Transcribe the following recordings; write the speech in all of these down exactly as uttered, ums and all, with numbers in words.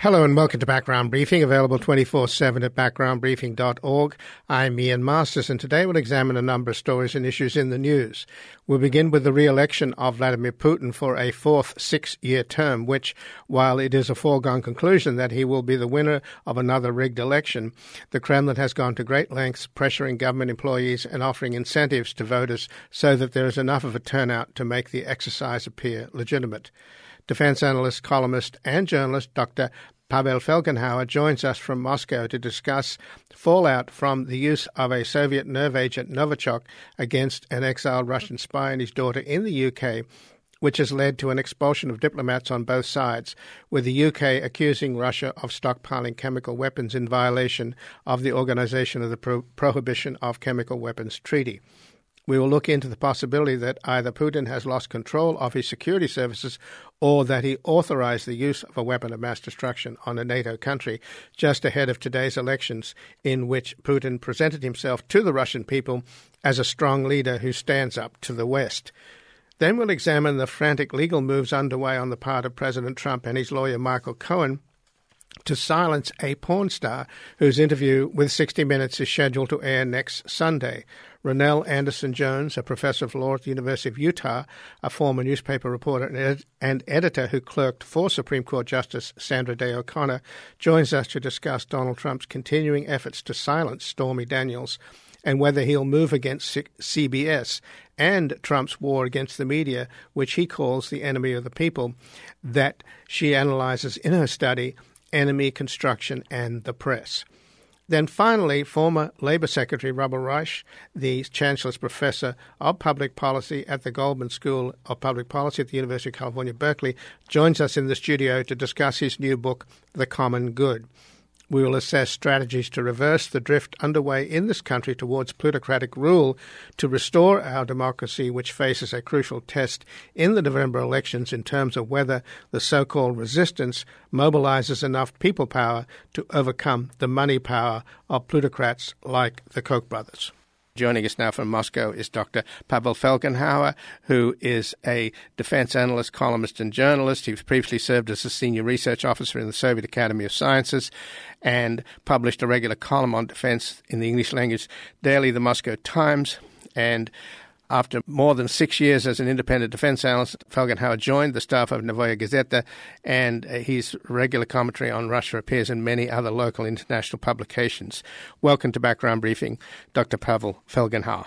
Hello and welcome to Background Briefing, available twenty-four seven at background briefing dot org. I'm Ian Masters, and today we'll examine a number of stories and issues in the news. We'll begin with the re-election of Vladimir Putin for a fourth six-year term, which, while it is a foregone conclusion that he will be the winner of another rigged election, the Kremlin has gone to great lengths pressuring government employees and offering incentives to voters so that there is enough of a turnout to make the exercise appear legitimate. Defense analyst, columnist, and journalist Doctor Pavel Felgenhauer joins us from Moscow to discuss fallout from the use of a Soviet nerve agent Novichok against an exiled Russian spy and his daughter in the U K, which has led to an expulsion of diplomats on both sides, with the U K accusing Russia of stockpiling chemical weapons in violation of the Organization of the Pro- Prohibition of Chemical Weapons Treaty. We will look into the possibility that either Putin has lost control of his security services or that he authorized the use of a weapon of mass destruction on a NATO country just ahead of today's elections, in which Putin presented himself to the Russian people as a strong leader who stands up to the West. Then we'll examine the frantic legal moves underway on the part of President Trump and his lawyer Michael Cohen to silence a porn star whose interview with sixty minutes is scheduled to air next Sunday. Ronelle Anderson-Jones, a professor of law at the University of Utah, a former newspaper reporter and, ed- and editor who clerked for Supreme Court Justice Sandra Day O'Connor, joins us to discuss Donald Trump's continuing efforts to silence Stormy Daniels and whether he'll move against C B S and Trump's war against the media, which he calls the enemy of the people, that she analyzes in her study, Enemy, Construction, and the Press. Then finally, former Labor Secretary Robert Reich, the Chancellor's Professor of Public Policy at the Goldman School of Public Policy at the University of California, Berkeley, joins us in the studio to discuss his new book, The Common Good. We will assess strategies to reverse the drift underway in this country towards plutocratic rule to restore our democracy, which faces a crucial test in the November elections in terms of whether the so-called resistance mobilizes enough people power to overcome the money power of plutocrats like the Koch brothers. Joining us now from Moscow is Doctor Pavel Felgenhauer, who is a defense analyst, columnist, and journalist. He previously served as a senior research officer in the Soviet Academy of Sciences and published a regular column on defense in the English language daily, The Moscow Times. And after more than six years as an independent defense analyst, Felgenhauer joined the staff of Novaya Gazeta, and his regular commentary on Russia appears in many other local international publications. Welcome to Background Briefing, Doctor Pavel Felgenhauer.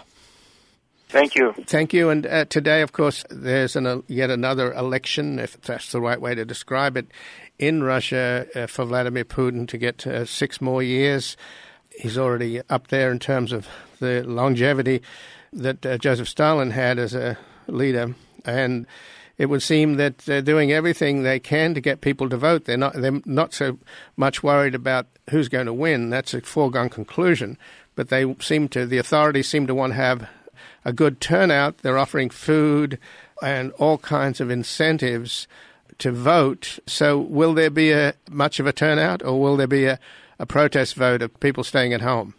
Thank you. Thank you. And uh, today, of course, there's an, uh, yet another election, if that's the right way to describe it, in Russia uh, for Vladimir Putin to get uh, six more years. He's already up there in terms of the longevity that uh, Joseph Stalin had as a leader, and it would seem that they're doing everything they can to get people to vote. They're not they're not so much worried about who's going to win. That's a foregone conclusion. But they seem to, the authorities seem to want to have a good turnout. They're offering food and all kinds of incentives to vote. So will there be a much of a turnout, or will there be a, a protest vote of people staying at home?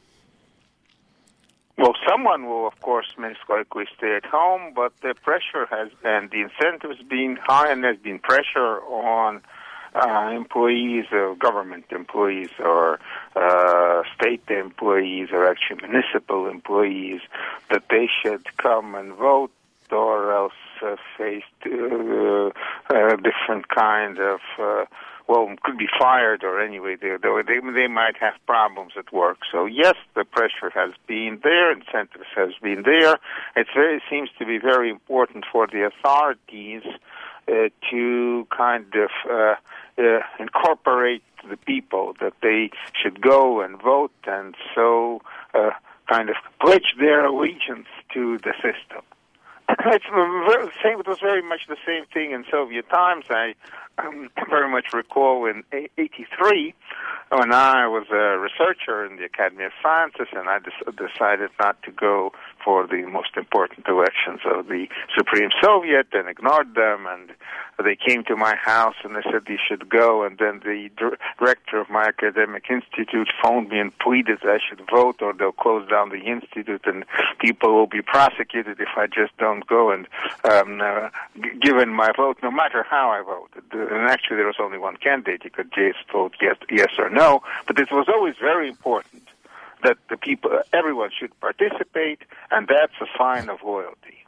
Well, someone will, of course, most likely stay at home, but the pressure has, and the incentives being high, and there's been pressure on uh, employees, uh, government employees, or uh, state employees, or actually municipal employees, that they should come and vote, or else uh, face uh, a different kind of uh, well, could be fired, or anyway, they, they they might have problems at work. So yes, the pressure has been there, incentives has been there. It very seems to be very important for the authorities uh, to kind of uh, uh, incorporate the people, that they should go and vote, and so uh, kind of pledge their allegiance to the system. It's very, same, it was very much the same thing in Soviet times. I um, very much recall in eighty-three when I was a researcher in the Academy of Sciences, and I des- decided not to go for the most important elections of the Supreme Soviet and ignored them, and they came to my house and they said you should go, and then the director of my academic institute phoned me and pleaded that I should vote or they'll close down the institute and people will be prosecuted if I just don't go, and um, uh, g- given my vote, no matter how I voted, and actually there was only one candidate, you could just vote yes, yes or no, but it was always very important that the people, everyone should participate, and that's a sign of loyalty.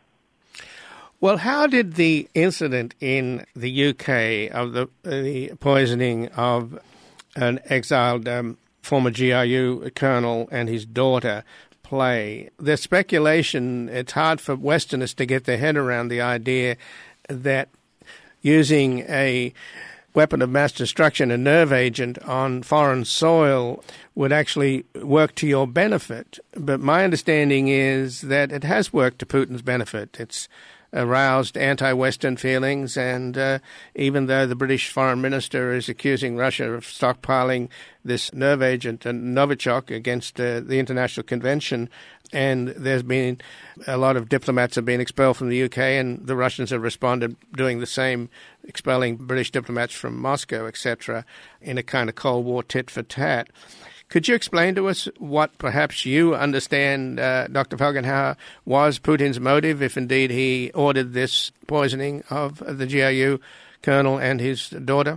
Well, how did the incident in the U K of the, uh, the poisoning of an exiled um, former G R U colonel and his daughter play? There's speculation, it's hard for Westerners to get their head around the idea that using a weapon of mass destruction, a nerve agent on foreign soil, would actually work to your benefit. But my understanding is that it has worked to Putin's benefit. It's aroused anti-Western feelings, and uh, even though the British foreign minister is accusing Russia of stockpiling this nerve agent and Novichok against uh, the International Convention, and there's been a lot of diplomats have been expelled from the U K, and the Russians have responded doing the same, expelling British diplomats from Moscow, et cetera, in a kind of Cold War tit for tat. Could you explain to us what perhaps you understand, uh, Doctor Felgenhauer, was Putin's motive, if indeed he ordered this poisoning of the G R U colonel and his daughter?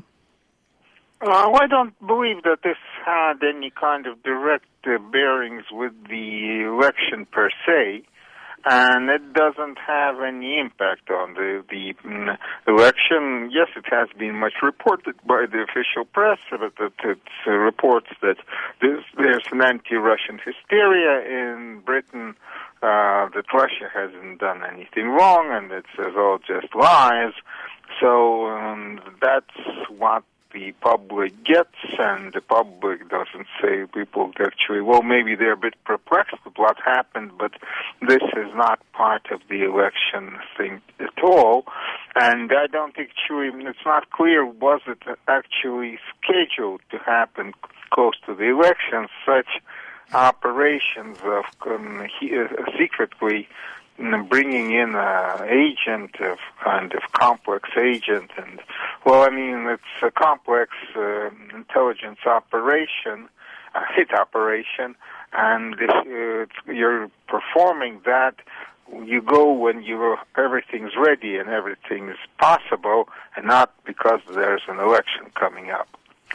Uh, I don't believe that this had any kind of direct uh, bearings with the election per se, and it doesn't have any impact on the, the mm, election. Yes, it has been much reported by the official press, but it, it uh, reports that there's, there's an anti-Russian hysteria in Britain, uh, that Russia hasn't done anything wrong, and it's, it's all just lies. So um, that's what the public gets, and the public doesn't say. People actually, well, maybe they're a bit perplexed with what happened, but this is not part of the election thing at all. And I don't think actually, it's not clear, was it actually scheduled to happen close to the election? Such operations of um, he, uh, secretly bringing in an agent, of kind of complex agent, and well, I mean, it's a complex uh, intelligence operation, a hit operation, and if uh, you're performing that, you go when you everything's ready and everything is possible, and not because there's an election coming up.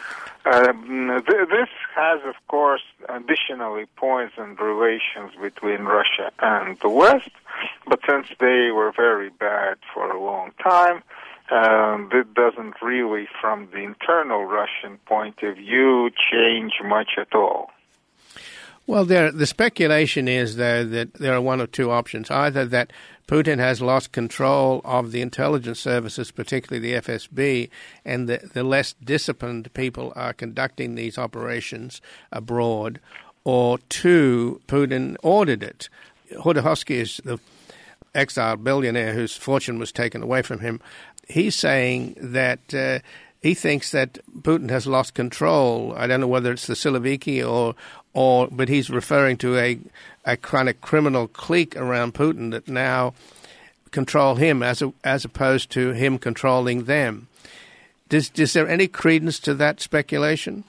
Um, th- this has, of course, additionally poisoned relations between Russia and the West, but since they were very bad for a long time, um, it doesn't really, from the internal Russian point of view, change much at all. Well, there, the speculation is, though, that there are one of two options. Either that Putin has lost control of the intelligence services, particularly the F S B, and the, the less disciplined people are conducting these operations abroad, or two, Putin ordered it. Khodorkovsky is the exiled billionaire whose fortune was taken away from him. He's saying that uh, he thinks that Putin has lost control. I don't know whether it's the Siloviki or, or but he's referring to a, a kind of criminal clique around Putin that now control him as a, as opposed to him controlling them. Does, is there any credence to that speculation?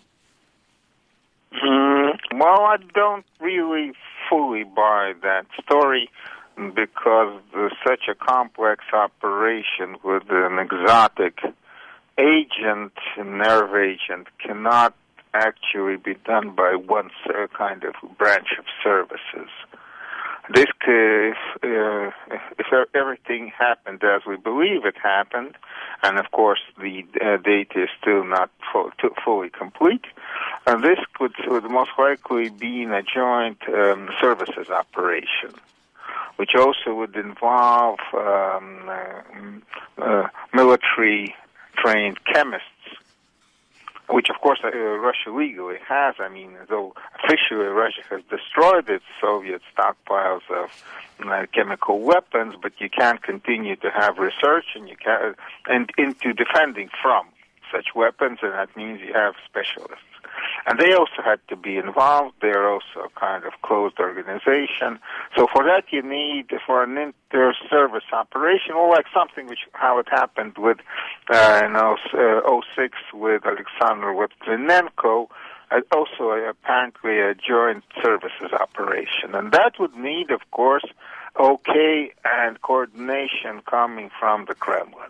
Mm, well, I don't really fully buy that story, because such a complex operation with an exotic agent, a nerve agent, cannot actually be done by one kind of branch of services. This, if, uh, if everything happened as we believe it happened, and of course the uh, data is still not full, fully complete, uh, this could, would most likely be in a joint um, services operation, which also would involve um, uh, uh, military-trained chemists, which, of course, uh, Russia legally has. I mean, though officially Russia has destroyed its Soviet stockpiles of uh, chemical weapons, but you can't continue to have research and you can and into defending from such weapons, and that means you have specialists. And they also had to be involved. They're also a kind of closed organization. So for that you need, for an inter-service operation, or like something which, how it happened with, uh, in oh six with Alexander Litvinenko, uh, also a, apparently a joint services operation. And that would need, of course, okay and coordination coming from the Kremlin.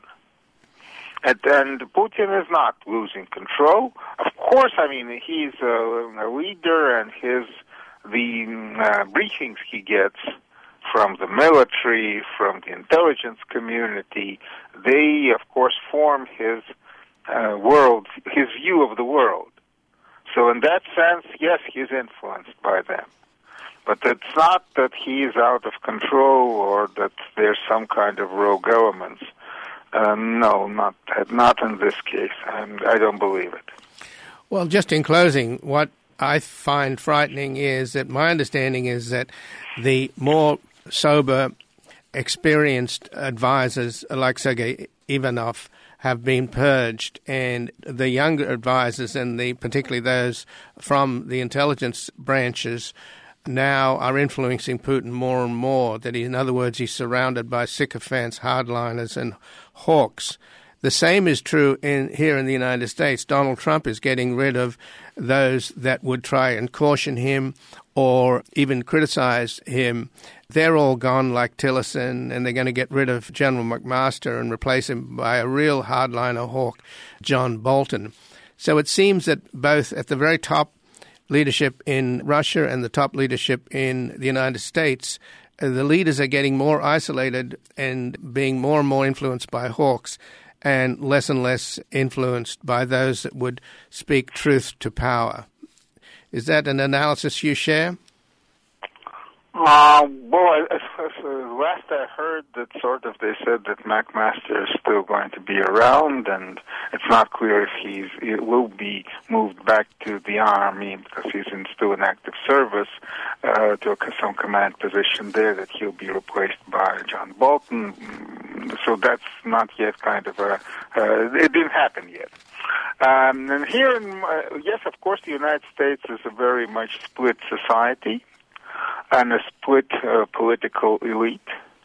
And, and Putin is not losing control. Of course, I mean, he's a, a leader, and his the uh, briefings he gets from the military, from the intelligence community, they, of course, form his uh, world, his view of the world. So in that sense, yes, he's influenced by them. But it's not that he is out of control or that there's some kind of rogue elements. Uh, no, not not in this case. I'm, I don't believe it. Well, just in closing, what I find frightening is that my understanding is that the more sober, experienced advisors like Sergei Ivanov have been purged, and the younger advisors, and the particularly those from the intelligence branches, now are influencing Putin more and more. That he, in other words, he's surrounded by sycophants, hardliners, and hawks. The same is true in here in the United States. Donald Trump is getting rid of those that would try and caution him or even criticize him. They're all gone like Tillerson, and they're going to get rid of General McMaster and replace him by a real hardliner hawk, John Bolton. So it seems that both at the very top leadership in Russia and the top leadership in the United States, uh, the leaders are getting more isolated and being more and more influenced by hawks and less and less influenced by those that would speak truth to power. Is that an analysis you share? Uh, well, I, I, I, last I heard that sort of they said that McMaster is still going to be around, and it's not clear if he's he will be moved back to the army because he's in still in active service uh, to some command position there, that he'll be replaced by John Bolton. So that's not yet kind of a, uh, it didn't happen yet. Um, and here, in, uh, yes, of course, the United States is a very much split society and a split uh, political elite,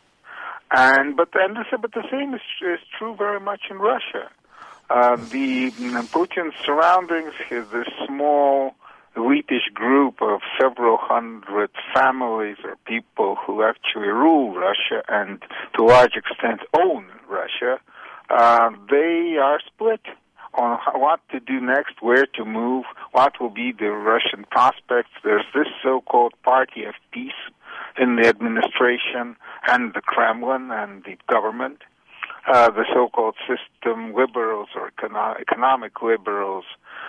and but and this, but the same is, is true very much in Russia. Uh, the Putin's surroundings, his this small elitish group of several hundred families or people who actually rule Russia and to a large extent own Russia, uh, they are split on what to do next, where to move, what will be the Russian prospects. There's this so-called party of peace in the administration and the Kremlin and the government. Uh, the so-called system liberals or econo- economic liberals,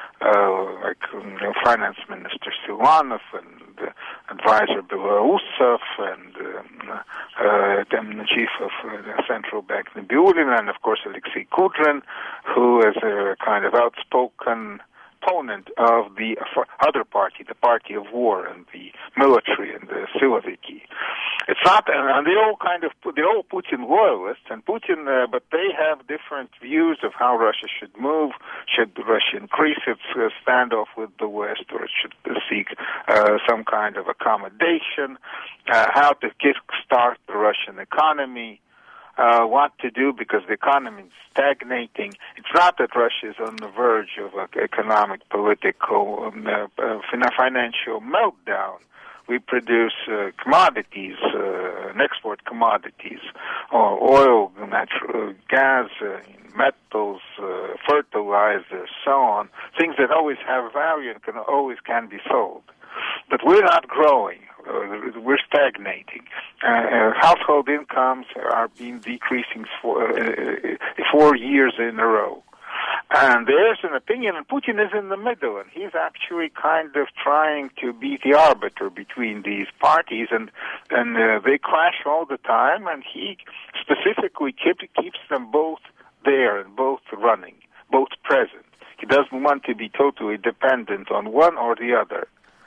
uh, like you know, Finance Minister Siluanov and uh, advisor Belousov and um, uh, the chief of uh, the central bank Nabiullin, and of course Alexei Kudrin, who is a kind of outspoken opponent of the other party, the party of war and the military and the Siloviki. It's not, and they all kind of, they're all Putin loyalists, and Putin, uh, but they have different views of how Russia should move. Should Russia increase its uh, standoff with the West, or it should uh, seek uh, some kind of accommodation? Uh, how to kickstart the Russian economy? Uh, what to do because the economy is stagnating. It's not that Russia is on the verge of an economic, political, um, uh, uh, financial meltdown. We produce uh, commodities, uh, and export commodities, or oil, natural gas, uh, metals, uh, fertilizers, so on, things that always have value and can always can be sold. But we're not growing. Uh, we're stagnating. Uh, household incomes are being decreasing for uh, four years in a row. And there's an opinion, and Putin is in the middle, and he's actually kind of trying to be the arbiter between these parties, and and uh, they clash all the time, and he specifically keep, keeps them both there and both running, both present. He doesn't want to be totally dependent on one or the other.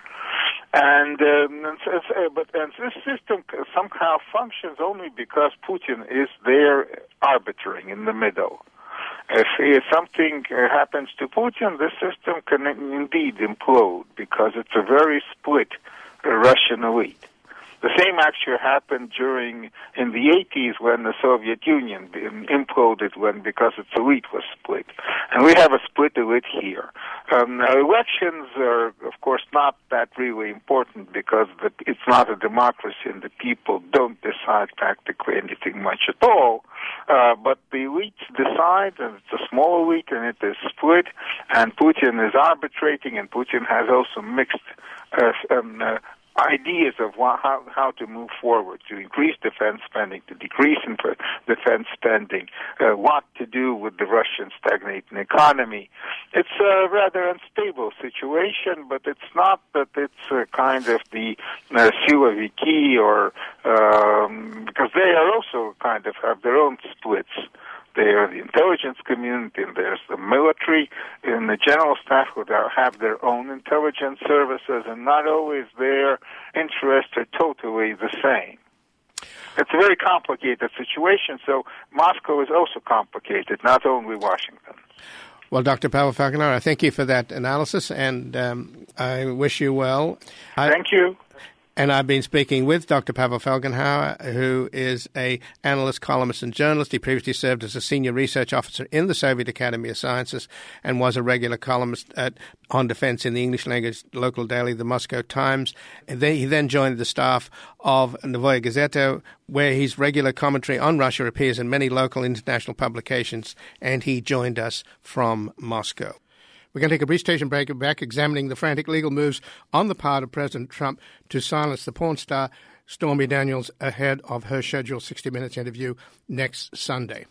And, um, and so, but and this system somehow functions only because Putin is there arbitering in the middle. If, if something uh, happens to Putin, the system can indeed implode because it's a very split uh, Russian elite. The same actually happened during in the eighties when the Soviet Union imploded when because its elite was split, and we have a split elite here. Um, elections are, of course, not that really important because the, it's not a democracy and the people don't decide practically anything much at all. Uh, but the elites decide, and it's a small elite, and it is split, and Putin is arbitrating, and Putin has also mixed uh, um, uh, ideas of how how to move forward, to increase defense spending, to decrease in defense spending, uh, what to do with the Russian stagnating economy. It's a rather unstable situation, but it's not that it's a kind of the uh, Siloviki or um, because they are also kind of have their own splits. There are the intelligence community, and there's the military, and the general staff who have their own intelligence services, and not always their interests are totally the same. It's a very complicated situation, so Moscow is also complicated, not only Washington. Well, Doctor Pavel Falkenhauer, I thank you for that analysis, and um, I wish you well. I- Thank you. And I've been speaking with Doctor Pavel Falkenhauer, who is a analyst, columnist, and journalist. He previously served as a senior research officer in the Soviet Academy of Sciences and was a regular columnist at, on defense in the English language local daily, the Moscow Times. And they, he then joined the staff of Novaya Gazeta, where his regular commentary on Russia appears in many local international publications, and he joined us from Moscow. We're going to take a brief station break and back examining the frantic legal moves on the part of President Trump to silence the porn star Stormy Daniels ahead of her scheduled sixty minutes interview next Sunday.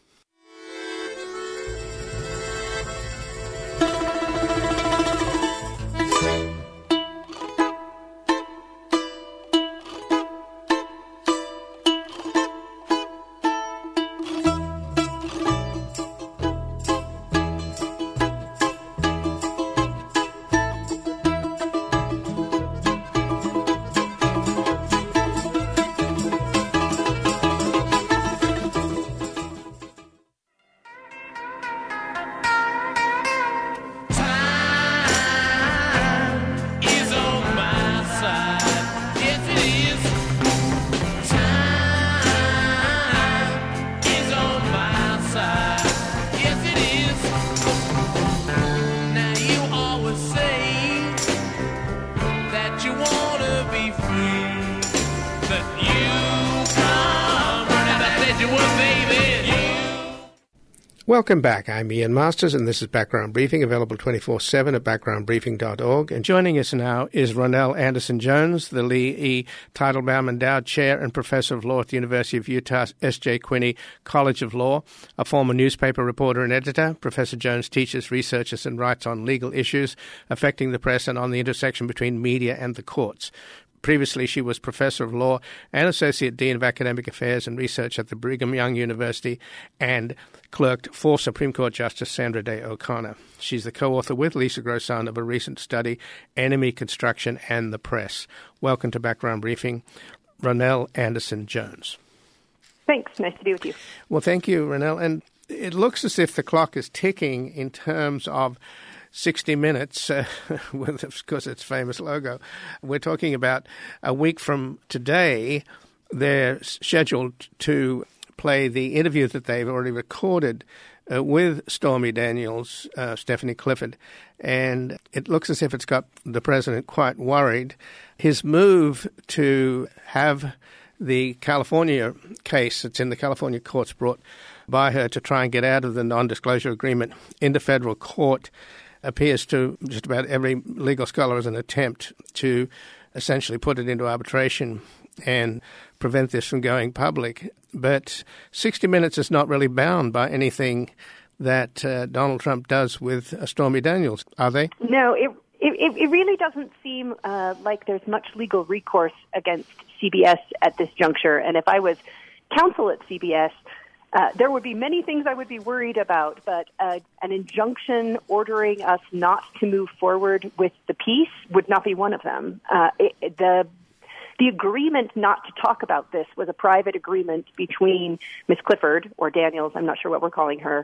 Welcome back. I'm Ian Masters, and this is Background Briefing, available twenty-four seven at background briefing dot org. And joining us now is Ronelle Anderson-Jones, the Lee E. Teitelbaum Endowed Chair and Professor of Law at the University of Utah's S J. Quinney College of Law, a former newspaper reporter and editor. Professor Jones teaches, researches, and writes on legal issues affecting the press and on the intersection between media and the courts. Previously, she was Professor of Law and Associate Dean of Academic Affairs and Research at the Brigham Young University and clerked for Supreme Court Justice Sandra Day O'Connor. She's the co-author with Lisa Grosson of a recent study, Enemy Construction and the Press. Welcome to Background Briefing, Ronelle Anderson-Jones. Thanks. Nice to be with you. Well, thank you, Ronelle. And it looks as if the clock is ticking in terms of sixty minutes, uh, with, of course, its famous logo. We're talking about a week from today. They're scheduled to play the interview that they've already recorded uh, with Stormy Daniels, uh, Stephanie Clifford, and it looks as if it's got the president quite worried. His move to have the California case that's in the California courts brought by her to try and get out of the non-disclosure agreement into federal court appears to just about every legal scholar as an attempt to essentially put it into arbitration and prevent this from going public. But sixty minutes is not really bound by anything that uh, Donald Trump does with uh, Stormy Daniels, are they? No, it it, it really doesn't seem uh, like there's much legal recourse against C B S at this juncture. And if I was counsel at C B S, Uh, there would be many things I would be worried about, but uh, an injunction ordering us not to move forward with the piece would not be one of them. Uh, it, the the agreement not to talk about this was a private agreement between Miz Clifford, or Daniels, I'm not sure what we're calling her,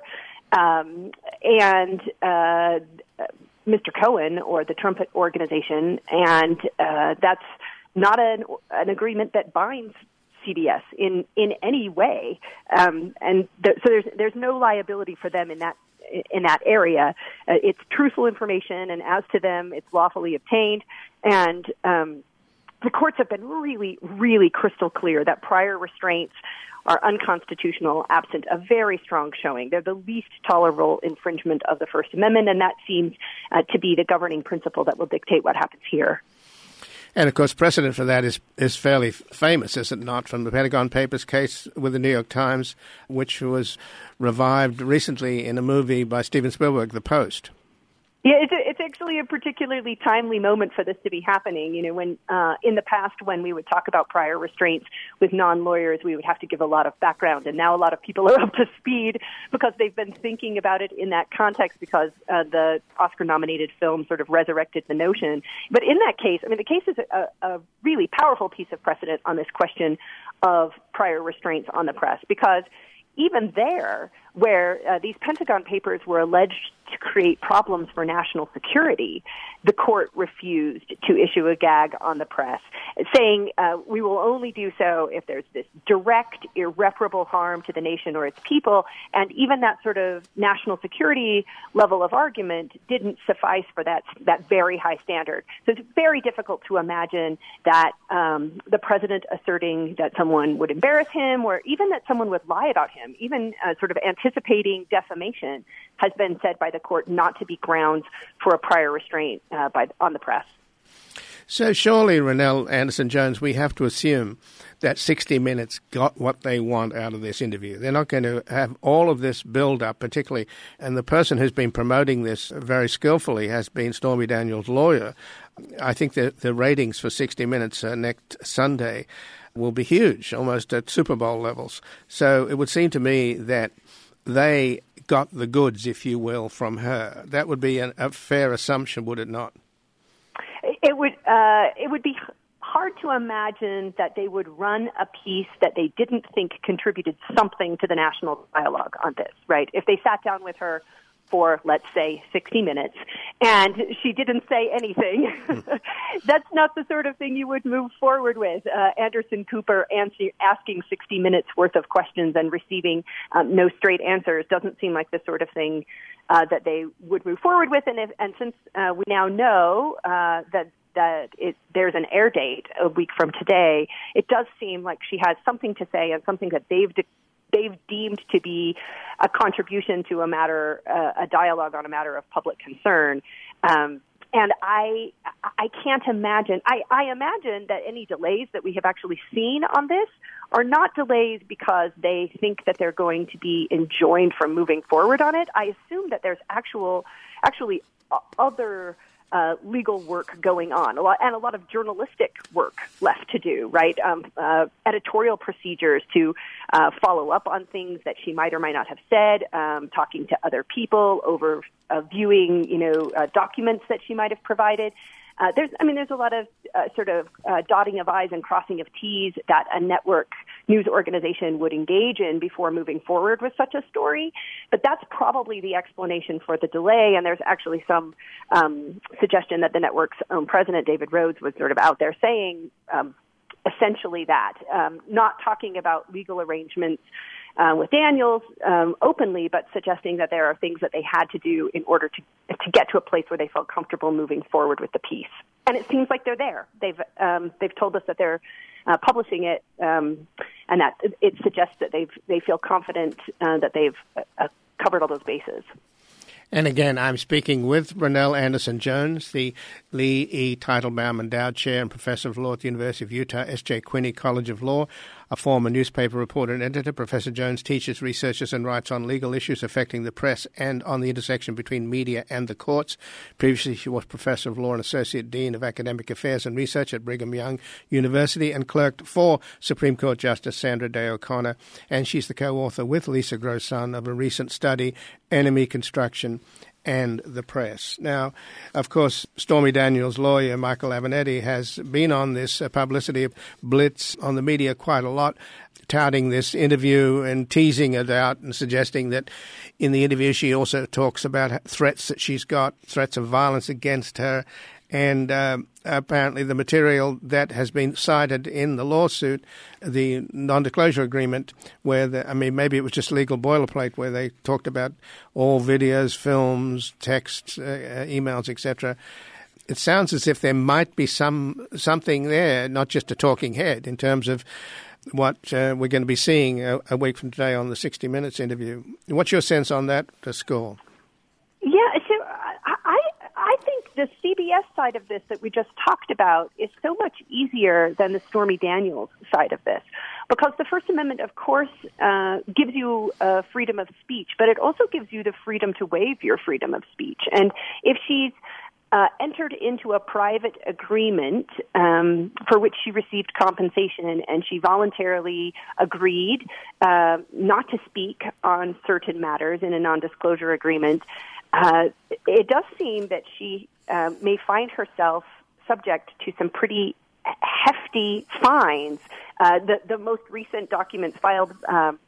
Um, and uh, Mister Cohen, or the Trump Organization, and uh, that's not an, an agreement that binds C B S in, in any way. Um, and th- so there's there's no liability for them in that in that area. Uh, it's truthful information, and as to them, it's lawfully obtained. And um, the courts have been really, really crystal clear that prior restraints are unconstitutional absent a very strong showing. They're the least tolerable infringement of the First Amendment, and that seems uh, to be the governing principle that will dictate what happens here. And, of course, precedent for that is, is fairly famous, is it not, from the Pentagon Papers case with the New York Times, which was revived recently in a movie by Steven Spielberg, The Post. Yeah, it's, a, it's actually a particularly timely moment for this to be happening. You know, when uh, in the past, when we would talk about prior restraints with non-lawyers, we would have to give a lot of background. And now a lot of people are up to speed because they've been thinking about it in that context, because uh, the Oscar-nominated film sort of resurrected the notion. But in that case, I mean, the case is a, a really powerful piece of precedent on this question of prior restraints on the press, because even there, where uh, these Pentagon Papers were alleged to create problems for national security, the court refused to issue a gag on the press, saying uh, we will only do so if there's this direct, irreparable harm to the nation or its people. And even that sort of national security level of argument didn't suffice for that that very high standard. So it's very difficult to imagine that um, the president asserting that someone would embarrass him, or even that someone would lie about him, even uh, sort of anticipating defamation, has been said by the court not to be grounds for a prior restraint uh, by on the press. So surely, Ronnell Anderson-Jones, we have to assume that sixty minutes got what they want out of this interview. They're not going to have all of this build-up, particularly, and the person who's been promoting this very skillfully has been Stormy Daniels' lawyer. I think that the ratings for sixty minutes uh, next Sunday will be huge, almost at Super Bowl levels. So it would seem to me that they got the goods, if you will, from her. That would be an, a fair assumption, would it not? It would. Uh, it would be hard to imagine that they would run a piece that they didn't think contributed something to the national dialogue on this, right? If they sat down with her for, let's say, sixty minutes, and she didn't say anything, that's not the sort of thing you would move forward with. Uh, Anderson Cooper answer, asking sixty minutes worth of questions and receiving um, no straight answers doesn't seem like the sort of thing uh, that they would move forward with. And, if, and since uh, we now know uh, that that it, there's an air date a week from today, it does seem like she has something to say, and something that they've de- they've deemed to be a contribution to a matter, uh, a dialogue on a matter of public concern. Um, and I, I can't imagine, I, I imagine that any delays that we have actually seen on this are not delays because they think that they're going to be enjoined from moving forward on it. I assume that there's actual, actually other Uh, legal work going on, a lot, and a lot of journalistic work left to do, right? Um, uh, editorial procedures to uh, follow up on things that she might or might not have said, um, talking to other people, over uh, viewing, you know, uh, documents that she might have provided. Uh, there's, I mean, there's a lot of uh, sort of uh, dotting of I's and crossing of T's that a network news organization would engage in before moving forward with such a story. But that's probably the explanation for the delay. And there's actually some um, suggestion that the network's own president, David Rhodes, was sort of out there saying um, essentially that, um, not talking about legal arrangements Uh, with Daniels um, openly, but suggesting that there are things that they had to do in order to to get to a place where they felt comfortable moving forward with the piece. And it seems like they're there. They've um, they've told us that they're uh, publishing it, um, and that it suggests that they've they feel confident uh, that they've uh, covered all those bases. And again, I'm speaking with Ronnell Anderson-Jones, the Lee E. Teitelbaum Endowed Chair and Professor of Law at the University of Utah S J Quinney College of Law, a former newspaper reporter and editor. Professor Jones teaches, researches and writes on legal issues affecting the press and on the intersection between media and the courts. Previously, she was Professor of Law and Associate Dean of Academic Affairs and Research at Brigham Young University and clerked for Supreme Court Justice Sandra Day O'Connor. And she's the co-author with Lisa Gross-Sun of a recent study, Enemy Construction and the press. Now, of course, Stormy Daniels' lawyer, Michael Avenatti, has been on this uh, publicity blitz on the media quite a lot, touting this interview and teasing it out and suggesting that in the interview she also talks about threats that she's got, threats of violence against her, and uh, apparently the material that has been cited in the lawsuit, the non-disclosure agreement, where, the, I mean, maybe it was just legal boilerplate where they talked about all videos, films, texts, uh, emails, et cetera. It sounds as if there might be some something there, not just a talking head, in terms of what uh, we're going to be seeing a, a week from today on the sixty minutes interview. What's your sense on that score? Yeah, so I, I think the C B S side of this that we just talked about is so much easier than the Stormy Daniels side of this, because the First Amendment, of course, uh, gives you uh, freedom of speech, but it also gives you the freedom to waive your freedom of speech. And if she's Uh, entered into a private agreement um, for which she received compensation, and she voluntarily agreed uh, not to speak on certain matters in a non-disclosure agreement, uh, it does seem that she uh, may find herself subject to some pretty hefty fines. Uh, the, the most recent documents filed um,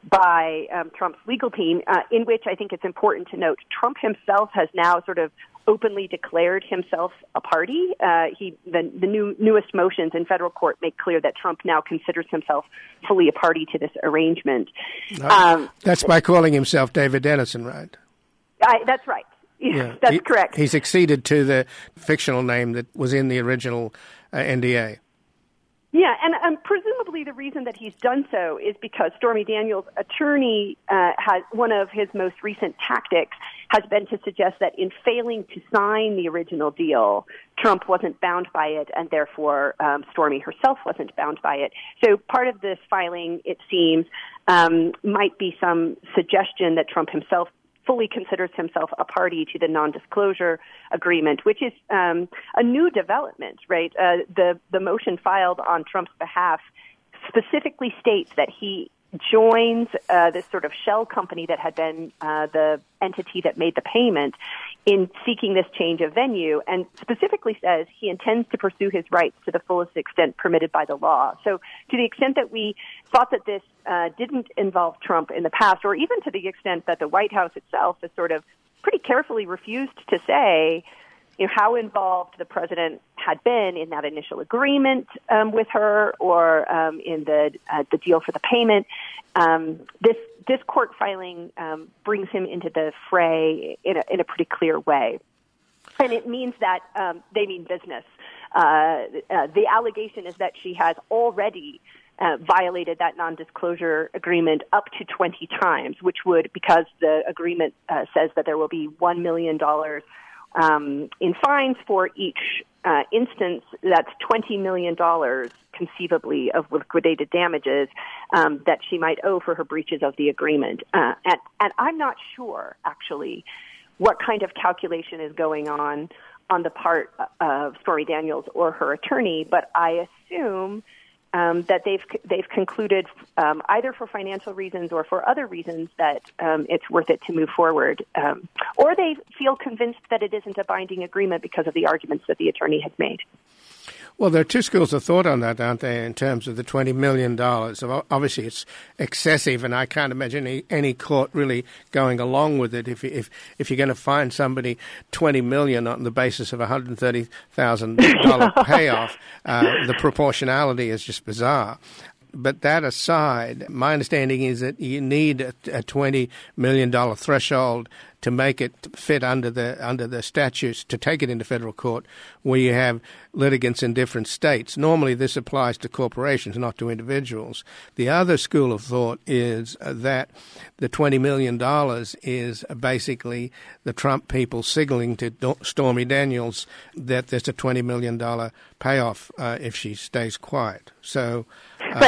by um, Trump's legal team, uh, in which I think it's important to note Trump himself has now sort of openly declared himself a party. Uh, he the, the new newest motions in federal court make clear that Trump now considers himself fully a party to this arrangement. Um, that's by calling himself David Dennison, right? I, that's right. Yeah, that's he, correct. He's acceded to the fictional name that was in the original uh, N D A. Yeah, and um, presumably the reason that he's done so is because Stormy Daniels' attorney uh, has one of his most recent tactics has been to suggest that in failing to sign the original deal, Trump wasn't bound by it, and therefore um, Stormy herself wasn't bound by it. So part of this filing, it seems, um, might be some suggestion that Trump himself fully considers himself a party to the non-disclosure agreement, which is um, a new development, right? Uh, the, the motion filed on Trump's behalf specifically states that he joins uh, this sort of shell company that had been uh, the entity that made the payment in seeking this change of venue, and specifically says he intends to pursue his rights to the fullest extent permitted by the law. So to the extent that we thought that this uh, didn't involve Trump in the past, or even to the extent that the White House itself has sort of pretty carefully refused to say, you know, how involved the president had been in that initial agreement um, with her, or um, in the uh, the deal for the payment. Um, this this court filing um, brings him into the fray in a, in a pretty clear way, and it means that um, they mean business. Uh, uh, the allegation is that she has already Uh, violated that non-disclosure agreement up to twenty times, which would, because the agreement uh, says that there will be one million dollars um, in fines for each uh, instance, that's twenty million dollars conceivably of liquidated damages um, that she might owe for her breaches of the agreement. Uh, and, and I'm not sure, actually, what kind of calculation is going on on the part of Stormy Daniels or her attorney, but I assume Um, that they've they've concluded um, either for financial reasons or for other reasons that um, it's worth it to move forward, um, or they feel convinced that it isn't a binding agreement because of the arguments that the attorney has made. Well, there are two schools of thought on that, aren't there, in terms of the twenty million dollars. Obviously, it's excessive, and I can't imagine any, any court really going along with it. If, if, if you're going to fine somebody twenty million dollars on the basis of a one hundred thirty thousand dollars payoff, uh, the proportionality is just bizarre. But that aside, my understanding is that you need a, a twenty million dollars threshold to make it fit under the under the statutes to take it into federal court, where you have litigants in different states. Normally, this applies to corporations, not to individuals. The other school of thought is that the twenty million dollars is basically the Trump people signaling to Stormy Daniels that there's a twenty million dollars payoff uh, if she stays quiet. So, uh, but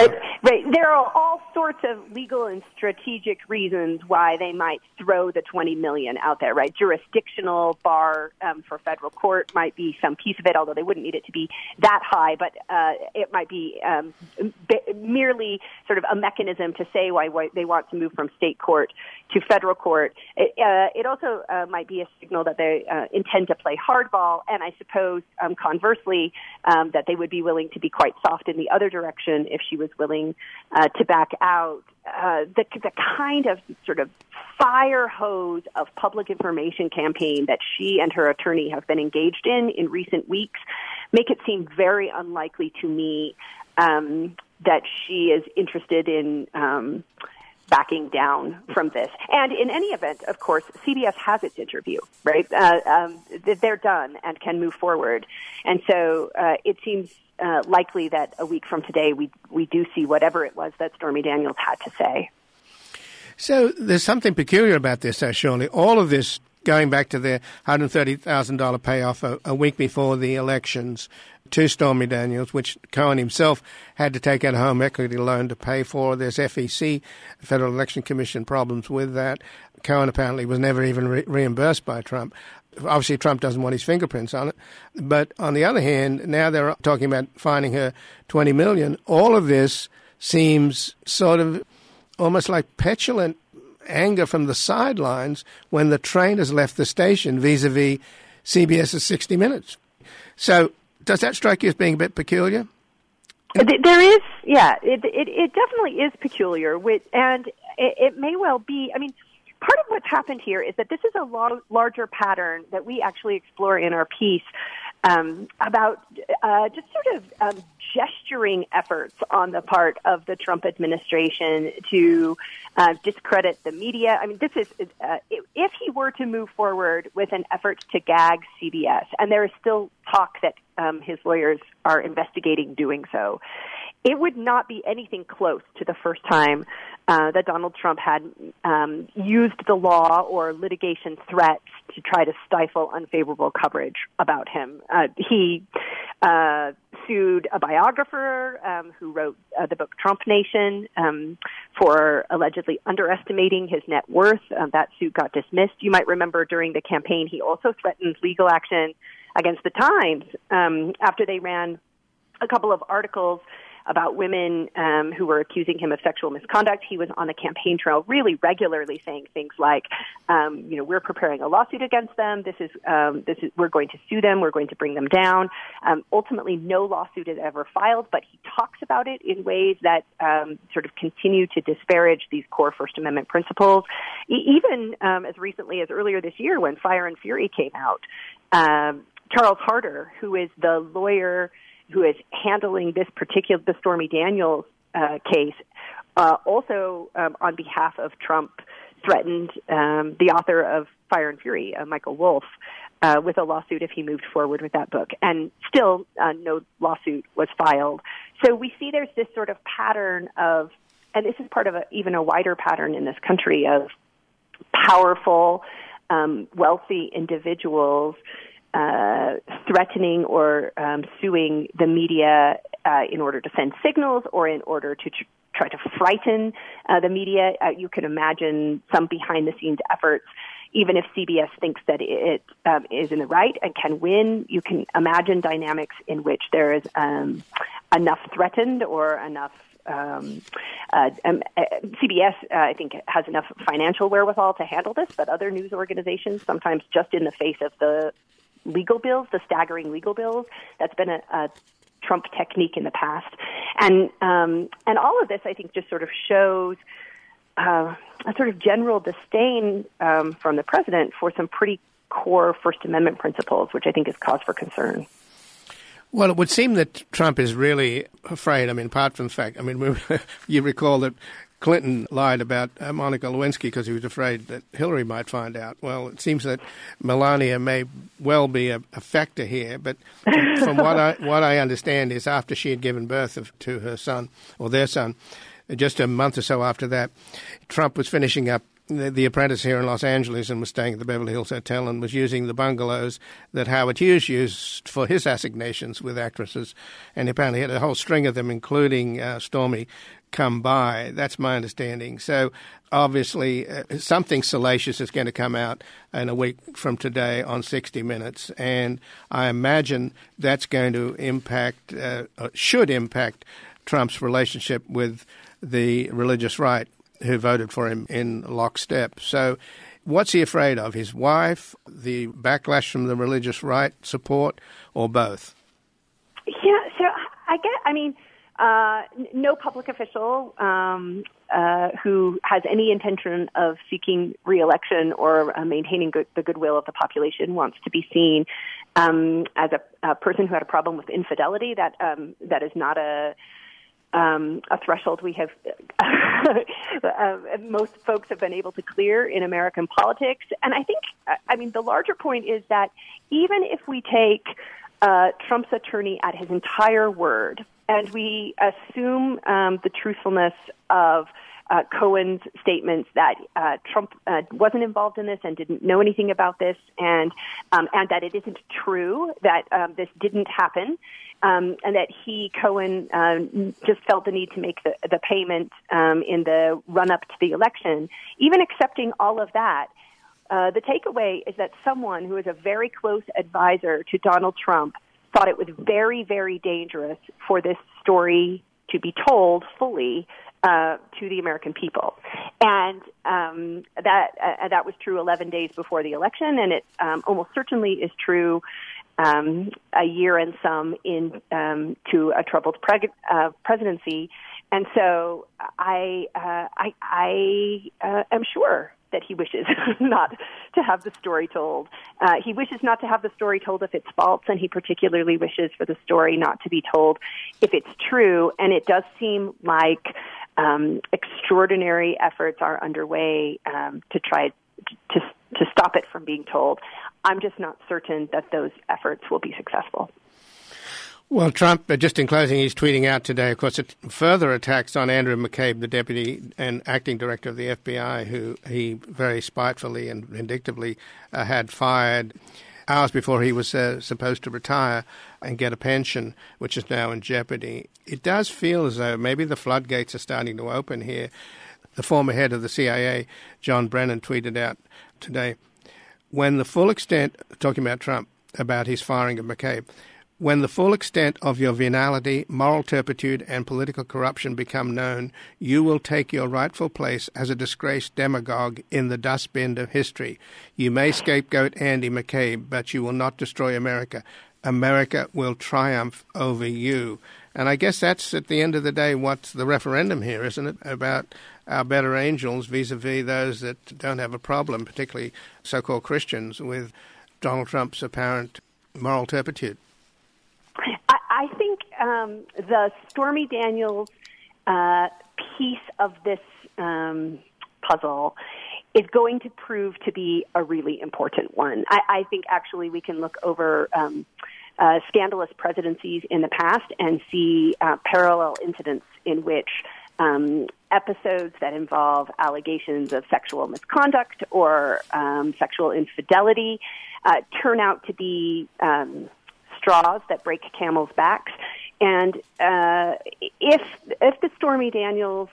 Right. There are all sorts of legal and strategic reasons why they might throw the twenty million dollars out there, right? Jurisdictional bar um, for federal court might be some piece of it, although they wouldn't need it to be that high, but uh, it might be um, b- merely sort of a mechanism to say why, why they want to move from state court to federal court. It, uh, it also uh, might be a signal that they uh, intend to play hardball, and I suppose um, conversely um, that they would be willing to be quite soft in the other direction if she was willing uh, to back out. Uh, the, the kind of sort of fire hose of public information campaign that she and her attorney have been engaged in in recent weeks make it seem very unlikely to me um, that she is interested in um, backing down from this. And in any event, of course, C B S has its interview, right? Uh, um, they're done and can move forward. And so uh, it seems uh, likely that a week from today we we do see whatever it was that Stormy Daniels had to say. So there's something peculiar about this, though, surely. All of this going back to their one hundred thirty thousand dollars payoff a, a week before the elections to Stormy Daniels, which Cohen himself had to take out a home equity loan to pay for. There's F E C, Federal Election Commission, problems with that. Cohen apparently was never even re- reimbursed by Trump. Obviously, Trump doesn't want his fingerprints on it. But on the other hand, now they're talking about fining her twenty million dollars. All of this seems sort of almost like petulant anger from the sidelines when the train has left the station vis-a-vis CBS's sixty minutes. So does that strike you as being a bit peculiar? There is, yeah, it it, it definitely is peculiar, with, and it, it may well be, I mean, part of what's happened here is that this is a lo- larger pattern that we actually explore in our piece um, about uh, just sort of um, gesturing efforts on the part of the Trump administration to uh, discredit the media. I mean, this is, uh, if he were to move forward with an effort to gag C B S, and there is still talk that um, his lawyers are investigating doing so, it would not be anything close to the first time uh, that Donald Trump had um, used the law or litigation threats to try to stifle unfavorable coverage about him. Uh, he uh, sued a biographer um, who wrote uh, the book Trump Nation um, for allegedly underestimating his net worth. Uh, that suit got dismissed. You might remember during the campaign he also threatened legal action against the Times um, after they ran a couple of articles about women um, who were accusing him of sexual misconduct. He was on the campaign trail really regularly saying things like, um, you know, we're preparing a lawsuit against them. This is, um, this is, we're going to sue them. We're going to bring them down. Um, ultimately, no lawsuit is ever filed, but he talks about it in ways that um, sort of continue to disparage these core First Amendment principles. E- even um, as recently as earlier this year when Fire and Fury came out, um, Charles Harder, who is the lawyer who is handling this particular, the Stormy Daniels uh, case, uh, also um, on behalf of Trump, threatened um, the author of Fire and Fury, uh, Michael Wolff, uh, with a lawsuit if he moved forward with that book. And still, uh, no lawsuit was filed. So we see there's this sort of pattern of, and this is part of a, even a wider pattern in this country, of powerful, um, wealthy individuals Uh, threatening or um, suing the media uh, in order to send signals or in order to tr- try to frighten uh, the media. Uh, you can imagine some behind-the-scenes efforts. Even if C B S thinks that it um, is in the right and can win, you can imagine dynamics in which there is um, enough threatened or enough Um, uh, um, uh, C B S, uh, I think, has enough financial wherewithal to handle this, but other news organizations, sometimes just in the face of the legal bills, the staggering legal bills, that's been a, a Trump technique in the past. And um, and all of this, I think, just sort of shows uh, a sort of general disdain um, from the president for some pretty core First Amendment principles, which I think is cause for concern. Well, it would seem that Trump is really afraid. I mean, apart from the fact, I mean, we, you recall that Clinton lied about uh, Monica Lewinsky because he was afraid that Hillary might find out. Well, it seems that Melania may well be a, a factor here, but from what I what I understand is after she had given birth of, to her son, or their son, just a month or so after that, Trump was finishing up The, the Apprentice here in Los Angeles and was staying at the Beverly Hills Hotel and was using the bungalows that Howard Hughes used for his assignations with actresses. And apparently had a whole string of them, including uh, Stormy, come by. That's my understanding. So obviously uh, something salacious is going to come out in a week from today on sixty minutes, and I imagine that's going to impact, uh, should impact Trump's relationship with the religious right who voted for him in lockstep. So what's he afraid of? His wife, the backlash from the religious right support, or both? Yeah, so I get, I mean, uh, no public official um, uh, who has any intention of seeking re-election or uh, maintaining good, the goodwill of the population wants to be seen um, as a, a person who had a problem with infidelity. That um, that is not a Um, a threshold we have, uh, most folks have been able to clear in American politics. And I think, I mean, the larger point is that even if we take uh, Trump's attorney at his entire word and we assume um, the truthfulness of uh, Cohen's statements that uh, Trump uh, wasn't involved in this and didn't know anything about this, and um, and that it isn't true that um, this didn't happen, Um, and that he, Cohen, um, just felt the need to make the, the payment um, in the run-up to the election. Even accepting all of that, uh, the takeaway is that someone who is a very close advisor to Donald Trump thought it was very, very dangerous for this story to be told fully uh, to the American people. And um, that uh, that was true eleven days before the election, and it um, almost certainly is true Um, a year and some in um, to a troubled preg- uh, presidency, and so I uh, I, I uh, am sure that he wishes not to have the story told. Uh, he wishes not to have the story told if it's false, and he particularly wishes for the story not to be told if it's true. And it does seem like um, extraordinary efforts are underway um, to try to to stop it from being told. I'm just not certain that those efforts will be successful. Well, Trump, just in closing, he's tweeting out today, of course, further attacks on Andrew McCabe, the deputy and acting director of the F B I, who he very spitefully and vindictively uh, had fired hours before he was uh, supposed to retire and get a pension, which is now in jeopardy. It does feel as though maybe the floodgates are starting to open here. The former head of the C I A, John Brennan, tweeted out today, when the full extent, talking about Trump, about his firing of McCabe, when the full extent of your venality, moral turpitude, and political corruption become known, you will take your rightful place as a disgraced demagogue in the dustbin of history. You may scapegoat Andy McCabe, but you will not destroy America. America will triumph over you. And I guess that's, at the end of the day, what's the referendum here, isn't it, about our better angels vis-a-vis those that don't have a problem, particularly so-called Christians, with Donald Trump's apparent moral turpitude? I, I think um, the Stormy Daniels uh, piece of this um, puzzle is going to prove to be a really important one. I, I think actually we can look over um, uh, scandalous presidencies in the past and see uh, parallel incidents in which um, episodes that involve allegations of sexual misconduct or um, sexual infidelity uh, turn out to be um, straws that break camels' backs. And uh, if if the Stormy Daniels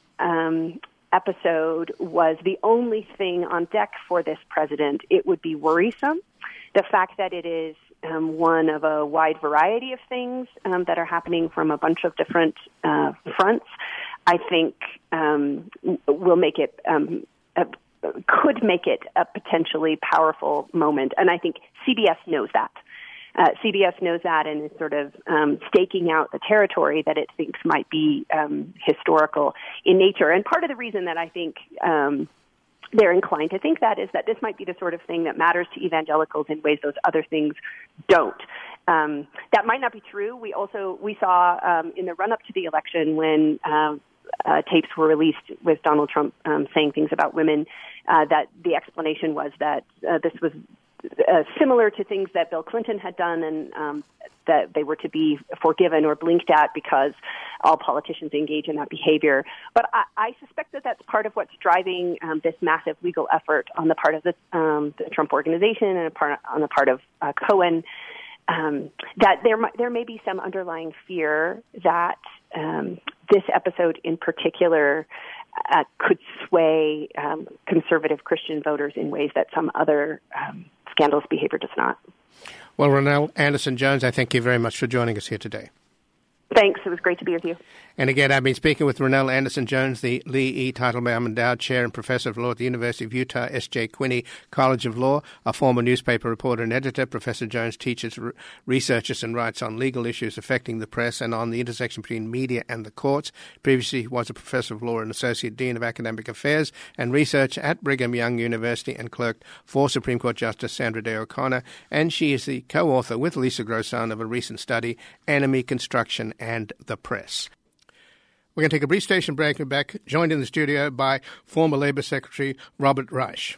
um, episode was the only thing on deck for this president, it would be worrisome. The fact that it is um, one of a wide variety of things um, that are happening from a bunch of different uh, fronts, I think um, will make it um, a, could make it a potentially powerful moment. And I think C B S knows that. Uh, C B S knows that and is sort of um, staking out the territory that it thinks might be um, historical in nature. And part of the reason that I think um, they're inclined to think that is that this might be the sort of thing that matters to evangelicals in ways those other things don't. Um, that might not be true. We also we saw um, in the run-up to the election when um, uh, tapes were released with Donald Trump um, saying things about women, uh, that the explanation was that uh, this was Uh, similar to things that Bill Clinton had done, and um, that they were to be forgiven or blinked at because all politicians engage in that behavior. But I, I suspect that that's part of what's driving um, this massive legal effort on the part of the, um, the Trump organization and a part, on the part of uh, Cohen, um, that there there may be some underlying fear that um, this episode in particular uh, could sway um, conservative Christian voters in ways that some other um, scandalous behavior does not. Well, Ronelle Anderson-Jones, I thank you very much for joining us here today. Thanks. It was great to be with you. And again, I've been speaking with Ronelle Anderson-Jones, the Lee E. Teitelbaum Endowed Chair and Professor of Law at the University of Utah S J Quinney College of Law, a former newspaper reporter and editor. Professor Jones teaches, re- researches and writes on legal issues affecting the press and on the intersection between media and the courts. Previously, he was a professor of law and associate dean of academic affairs and research at Brigham Young University and clerked for Supreme Court Justice Sandra Day O'Connor. And she is the co-author with Lisa Grosson of a recent study, Enemy Construction and the Press. We're going to take a brief station break and back, joined in the studio by former Labor Secretary Robert Reich.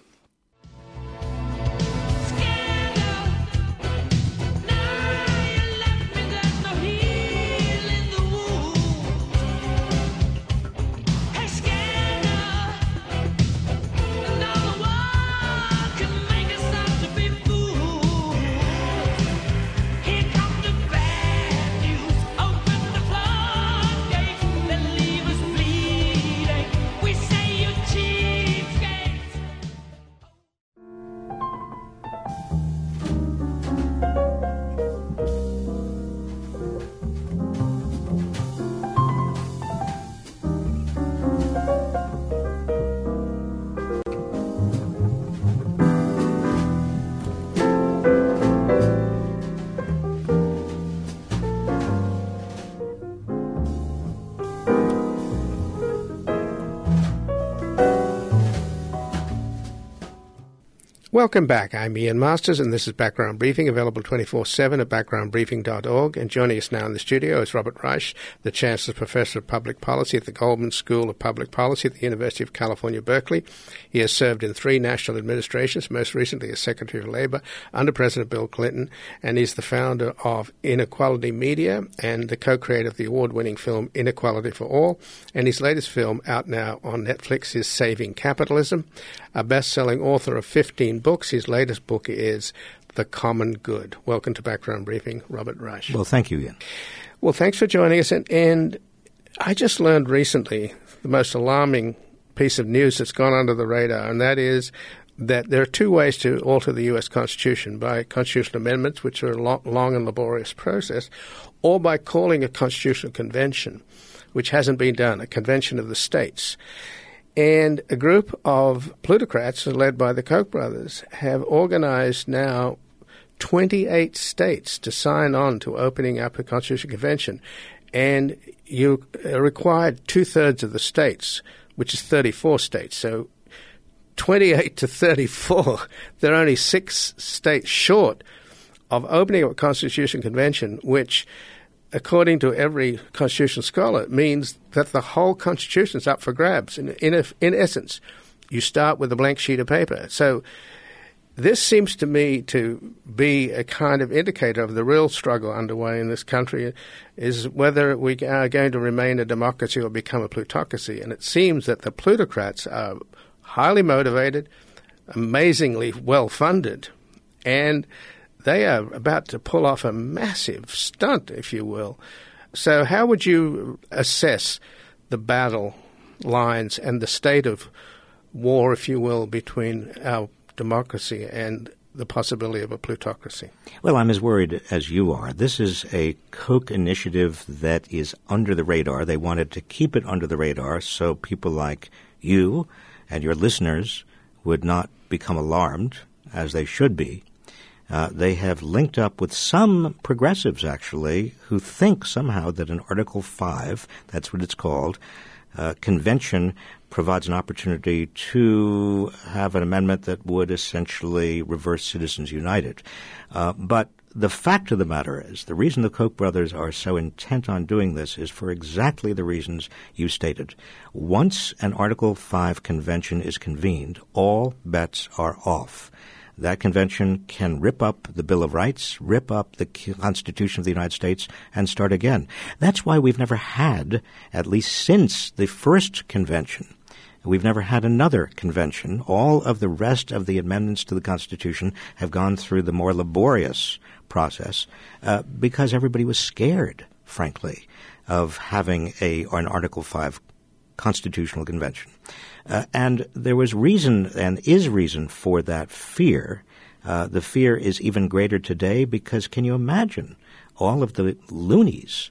Welcome back. I'm Ian Masters, and this is Background Briefing, available twenty-four seven at background briefing dot org. And joining us now in the studio is Robert Reich, the Chancellor Professor of Public Policy at the Goldman School of Public Policy at the University of California, Berkeley. He has served in three national administrations, most recently as Secretary of Labor under President Bill Clinton, and he's the founder of Inequality Media and the co-creator of the award-winning film Inequality for All. And his latest film, out now on Netflix, is Saving Capitalism. A best-selling author of fifteen books. His latest book is The Common Good. Welcome to Background Briefing, Robert Reich. Well, thank you, Ian. Well, thanks for joining us. And, and I just learned recently the most alarming piece of news that's gone under the radar, and that is that there are two ways to alter the U S Constitution, by constitutional amendments, which are a long, long and laborious process, or by calling a constitutional convention, which hasn't been done, a convention of the states. And a group of plutocrats led by the Koch brothers have organized now twenty-eight states to sign on to opening up a constitutional convention. And you required two-thirds of the states, which is thirty-four states. So twenty-eight to thirty-four, there are only six states short of opening up a constitutional convention, which, according to every constitutional scholar, it means that the whole Constitution is up for grabs. In, in, in essence, you start with a blank sheet of paper. So this seems to me to be a kind of indicator of the real struggle underway in this country, is whether we are going to remain a democracy or become a plutocracy. And it seems that the plutocrats are highly motivated, amazingly well-funded, and they are about to pull off a massive stunt, if you will. So how would you assess the battle lines and the state of war, if you will, between our democracy and the possibility of a plutocracy? Well, I'm as worried as you are. This is a Koch initiative that is under the radar. They wanted to keep it under the radar so people like you and your listeners would not become alarmed, as they should be. Uh, they have linked up with some progressives, actually, who think somehow that an Article five, that's what it's called, uh, convention provides an opportunity to have an amendment that would essentially reverse Citizens United. Uh, but the fact of the matter is, the reason the Koch brothers are so intent on doing this is for exactly the reasons you stated. Once an Article five convention is convened, all bets are off. That convention can rip up the Bill of Rights, rip up the Constitution of the United States, and start again. That's why we've never had, at least since the first convention, we've never had another convention. All of the rest of the amendments to the Constitution have gone through the more laborious process uh, because everybody was scared, frankly. of having a or an Article five constitutional convention. Uh, and there was reason and is reason for that fear. Uh, the fear is even greater today because can you imagine all of the loonies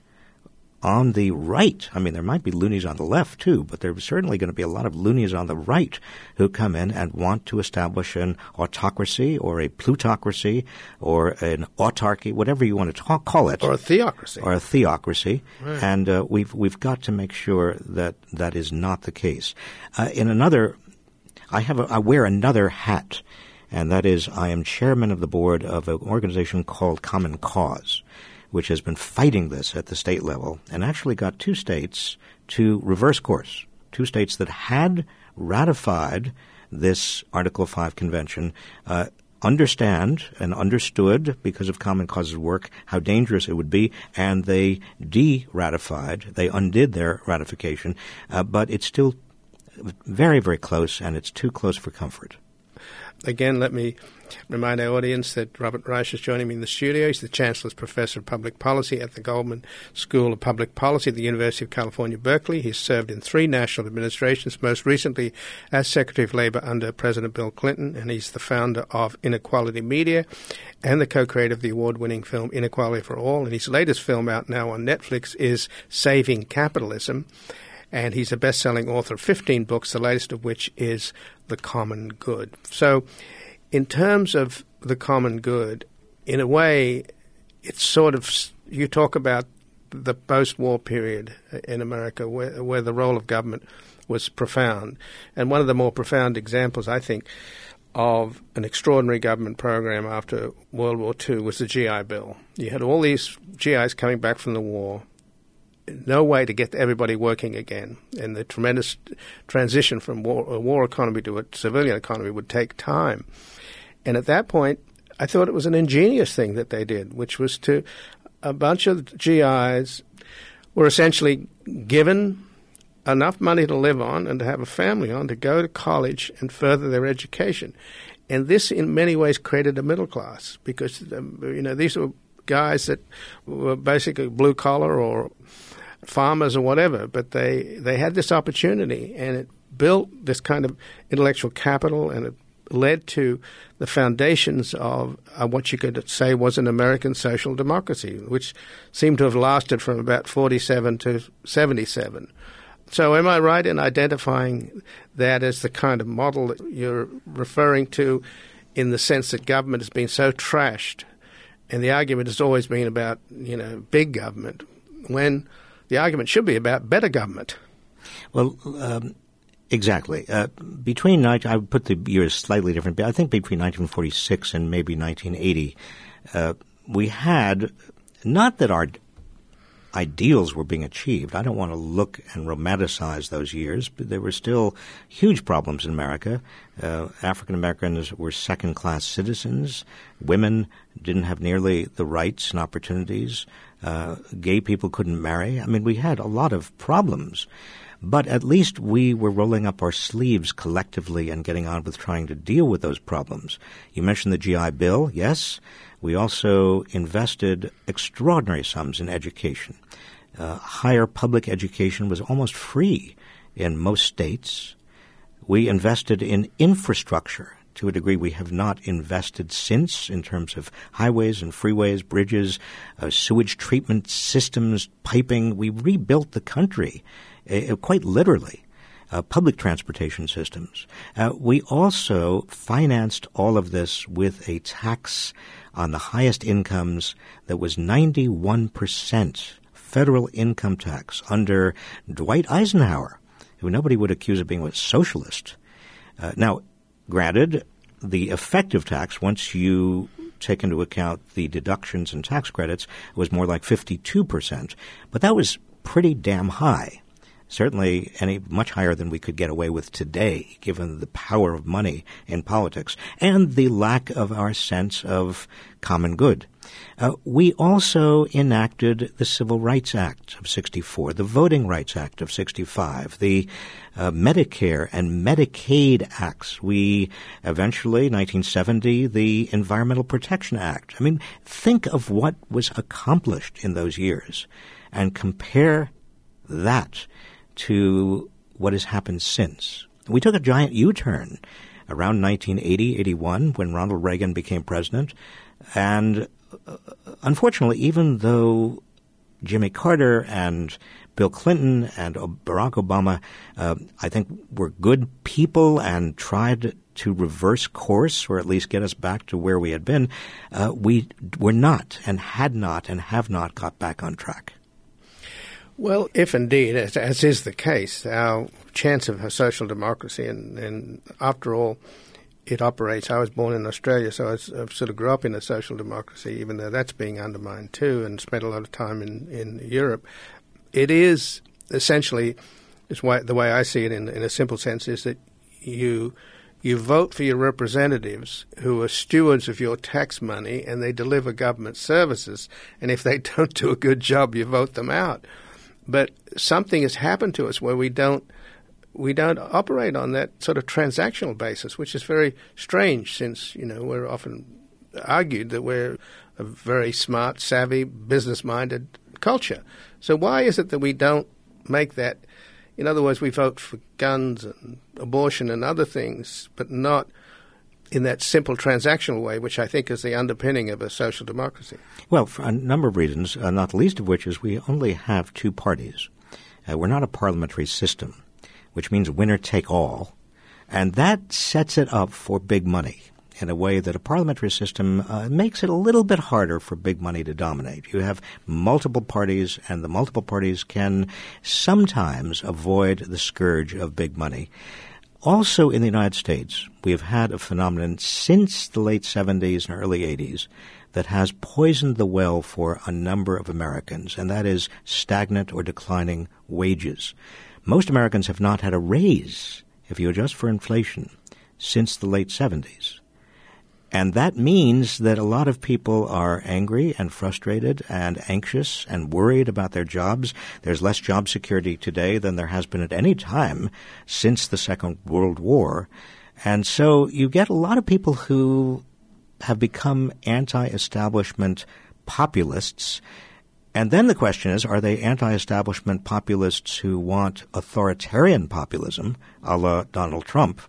on the right? I mean, there might be loonies on the left, too, but there's certainly going to be a lot of loonies on the right who come in and want to establish an autocracy or a plutocracy or an autarky, whatever you want to talk, call it. Or a theocracy. Or a theocracy. Right. And uh, we've we've got to make sure that that is not the case. Uh, in another – I have a, I wear another hat, and that is I am chairman of the board of an organization called Common Cause, which has been fighting this at the state level and actually got two states to reverse course, two states that had ratified this Article five convention, uh, understand and understood because of Common Cause's work how dangerous it would be, and they de-ratified, they undid their ratification, uh, but it's still very, very close, and it's too close for comfort. Again, let me remind our audience that Robert Reich is joining me in the studio. He's the Chancellor's Professor of Public Policy at the Goldman School of Public Policy at the University of California, Berkeley. He's served in three national administrations, most recently as Secretary of Labor under President Bill Clinton, and he's the founder of Inequality Media and the co-creator of the award-winning film Inequality for All. And his latest film out now on Netflix is Saving Capitalism. And he's a best-selling author of fifteen books, the latest of which is The Common Good. So in terms of the common good, in a way, it's sort of – you talk about the post-war period in America where, where the role of government was profound. And one of the more profound examples, I think, of an extraordinary government program after World War Two was the G I Bill. You had all these G Is coming back from the war, no way to get everybody working again. And the tremendous transition from war, a war economy to a civilian economy would take time. And at that point, I thought it was an ingenious thing that they did, which was to a bunch of G Is were essentially given enough money to live on and to have a family on to go to college and further their education. And this in many ways created a middle class because, um, you know, these were guys that were basically blue collar or farmers or whatever, but they, they had this opportunity and it built this kind of intellectual capital and it led to the foundations of uh, what you could say was an American social democracy, which seemed to have lasted from about forty-seven to seventy-seven. So am I right in identifying that as the kind of model that you're referring to in the sense that government has been so trashed and the argument has always been about, you know, big government when the argument should be about better government? Well, um, exactly. Uh, between, I would put the years slightly different, but I think between nineteen forty-six and maybe nineteen eighty, uh, we had, not that our ideals were being achieved. I don't want to look and romanticize those years, but there were still huge problems in America. Uh, African Americans were second-class citizens. Women didn't have nearly the rights and opportunities. Uh, gay people couldn't marry. I mean, we had a lot of problems. But at least we were rolling up our sleeves collectively and getting on with trying to deal with those problems. You mentioned the G I Bill. Yes. We also invested extraordinary sums in education. Uh, higher public education was almost free in most states. We invested in infrastructure to a degree we have not invested since in terms of highways and freeways, bridges, uh, sewage treatment systems, piping. We rebuilt the country, uh, quite literally. Uh, public transportation systems. Uh, we also financed all of this with a tax on the highest incomes that was ninety-one percent federal income tax under Dwight Eisenhower, who nobody would accuse of being a socialist. Uh, now, granted, the effective tax, once you take into account the deductions and tax credits, was more like fifty-two percent. But that was pretty damn high. Certainly any much higher than we could get away with today, given the power of money in politics and the lack of our sense of common good. Uh, we also enacted the Civil Rights Act of sixty-four, the Voting Rights Act of sixty-five, the uh, Medicare and Medicaid Acts. We eventually, nineteen seventy, the Environmental Protection Act. I mean, think of what was accomplished in those years. and compare that to what has happened since. We took a giant U-turn around nineteen eighty, eighty-one, when Ronald Reagan became president. And uh, unfortunately, even though Jimmy Carter and Bill Clinton and Barack Obama, uh, I think, were good people and tried to reverse course, or at least get us back to where we had been, uh, we were not and had not and have not got back on track. Well, if indeed, as, as is the case, our chance of a social democracy, and, and after all, it operates. I was born in Australia, so I, was, I sort of grew up in a social democracy, even though that's being undermined too, and spent a lot of time in, in Europe. It is essentially, it's why, the way I see it in, in a simple sense, is that you you vote for your representatives who are stewards of your tax money, and they deliver government services, and if they don't do a good job, you vote them out. But something has happened to us where we don't we don't operate on that sort of transactional basis, which is very strange, since, you know, we're often argued that we're a very smart, savvy, business-minded culture. So why is it that we don't make that? In other words, we vote for guns and abortion and other things, but not in that simple transactional way, which I think is the underpinning of a social democracy. Well, for a number of reasons, uh, not the least of which is we only have two parties. Uh, we're not a parliamentary system, which means winner take all, and that sets it up for big money in a way that a parliamentary system uh, makes it a little bit harder for big money to dominate. You have multiple parties, and the multiple parties can sometimes avoid the scourge of big money. Also in the United States, we have had a phenomenon since the late seventies and early eighties that has poisoned the well for a number of Americans, and that is stagnant or declining wages. Most Americans have not had a raise, if you adjust for inflation, since the late seventies. And that means that a lot of people are angry and frustrated and anxious and worried about their jobs. There's less job security today than there has been at any time since the Second World War. And so you get a lot of people who have become anti-establishment populists. And then the question is, are they anti-establishment populists who want authoritarian populism, a la Donald Trump?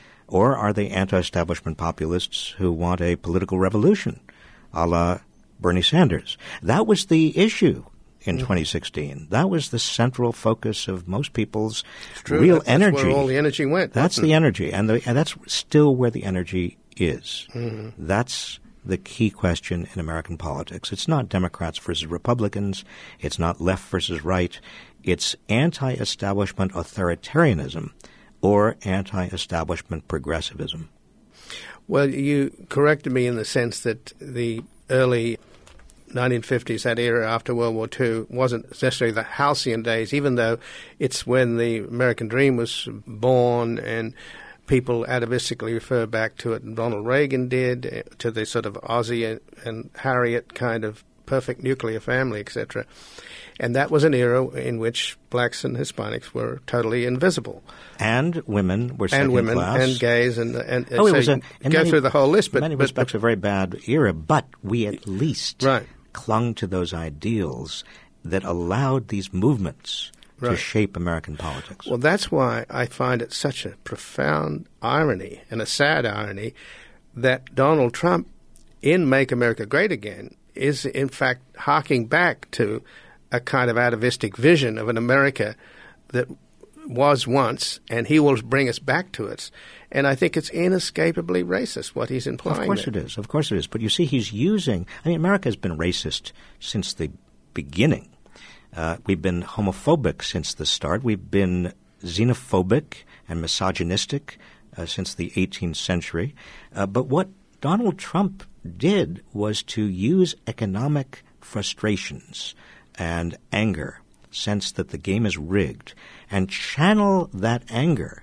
Or are they anti-establishment populists who want a political revolution, a la Bernie Sanders? That was the issue in mm-hmm. twenty sixteen. That was the central focus of most people's real that's, energy. That's where all the energy went. That's the energy, and, the, and that's still where the energy is. Mm-hmm. That's the key question in American politics. It's not Democrats versus Republicans. It's not left versus right. It's anti-establishment authoritarianism or anti-establishment progressivism. Well, you corrected me in the sense that the early nineteen fifties, that era after World War Two, wasn't necessarily the halcyon days, even though it's when the American dream was born, and people atavistically refer back to it. Ronald Reagan did, to the sort of Ozzie and Harriet kind of perfect nuclear family, et cetera. And that was an era in which blacks and Hispanics were totally invisible. And women were second and women, class. And gays, and, and, and oh, so it was a, go many, through the whole list. But, in many but, respects, but, a very bad era, but we at least right. clung to those ideals that allowed these movements right. to shape American politics. Well, that's why I find it such a profound irony and a sad irony that Donald Trump, in Make America Great Again, is in fact harking back to a kind of atavistic vision of an America that was once, and he will bring us back to it. And I think it's inescapably racist, what he's implying. Of course there. it is. Of course it is. But you see, he's using – I mean, America has been racist since the beginning. Uh, we've been homophobic since the start. We've been xenophobic and misogynistic uh, since the eighteenth century. Uh, but what Donald Trump did was to use economic frustrations and anger, sense that the game is rigged, and channel that anger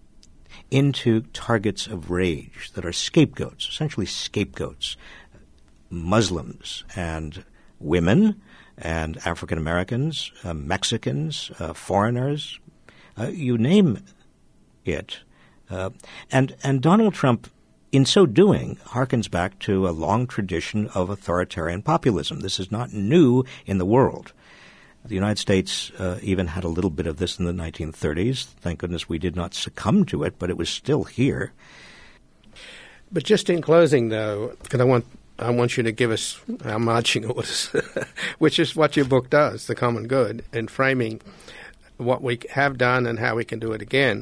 into targets of rage that are scapegoats, essentially scapegoats, Muslims and women and African Americans, uh, Mexicans, uh, foreigners, uh, you name it. Uh, and, and Donald Trump, in so doing, harkens back to a long tradition of authoritarian populism. This is not new in the world. The United States uh, even had a little bit of this in the nineteen thirties. Thank goodness we did not succumb to it, but it was still here. But just in closing, though, because I want I want you to give us our marching orders, which is what your book does, The Common Good, in framing what we have done and how we can do it again.